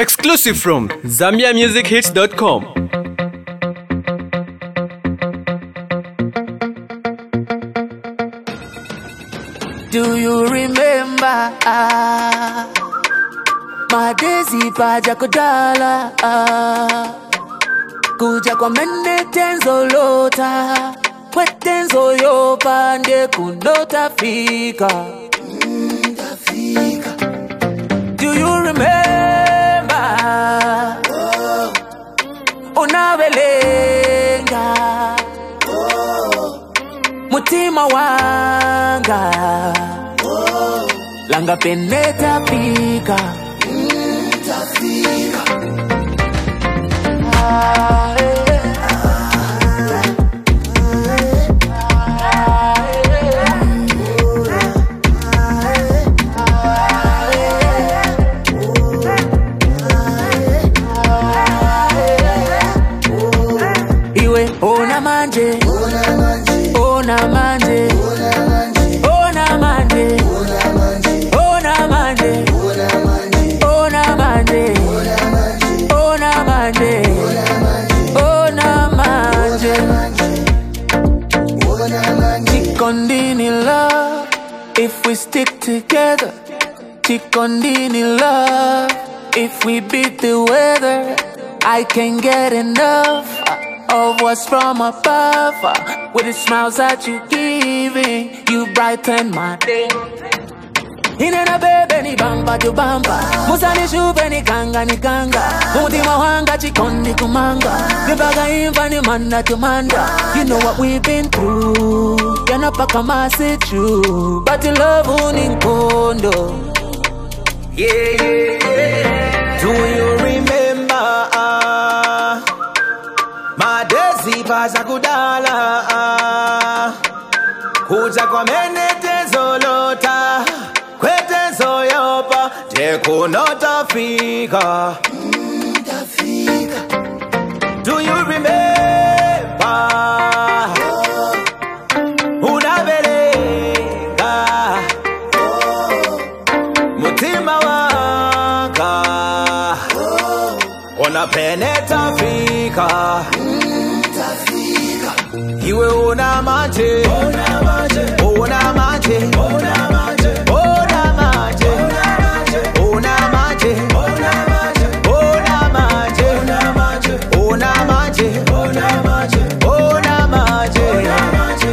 Exclusive from ZambiaMusicHits.com. Do you remember Madezi paja kudala kuja kwa mene tenzo lota kwetenzo yopa nde kunota fika Do you remember unabelenga mutima wanga langa peneta pika tafika iwe ona manje ona manje ona manje ona manje ona manje ona manje ona manje Chikondini love if we stick together Chikondini love if we beat the weather I can't get enough of what's from above with the smiles that you giving you brighten my day Inena bebe ni bamba tu bamba Musa ni shupe ni kanga Mutima wanga chikondi kumanga Nibaga imba ni manda tu manda You know what we've been through Yana paka masi true But you love uninkondo Yeah, yeah, yeah. Do you remember Madezi paza kudala Kuja kwa mene tezolota Kwetenzo yopa Tekunota fika Do you remember Unabelenga Mutima waka Ona peneta fika Iwe una manje Ona manje Ona manje Ona manje Ona manje Ona manje Ona manje Ona manje Ona manje Ona manje Ona manje Ona manje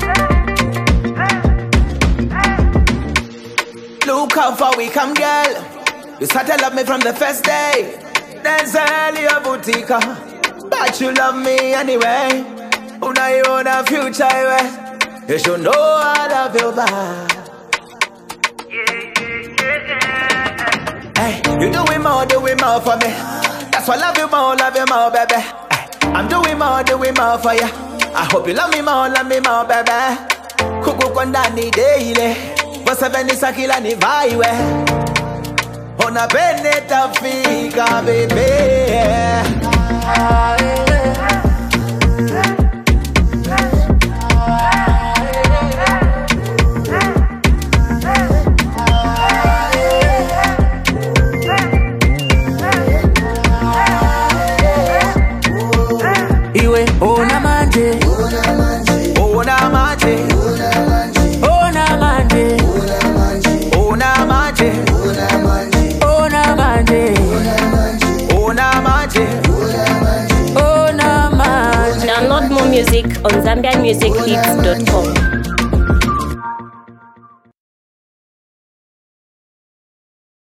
Look how far we come, girl. You started to love me from the first day. There's earlier boutique, but you love me anyway. Now you own a future, way. You should know I love you back. Hey, you doing more for me. That's why I love you more, baby. Hey, I'm doing more for you. I hope you love me more, baby. Kuku kondani daily. Wasabeni sakila ni vaiwe. Ona peneta fika, baby. Iwe ona manje Ona manje ona manje Ona manje ona manje Download more music on ZambiaMusicHits.com.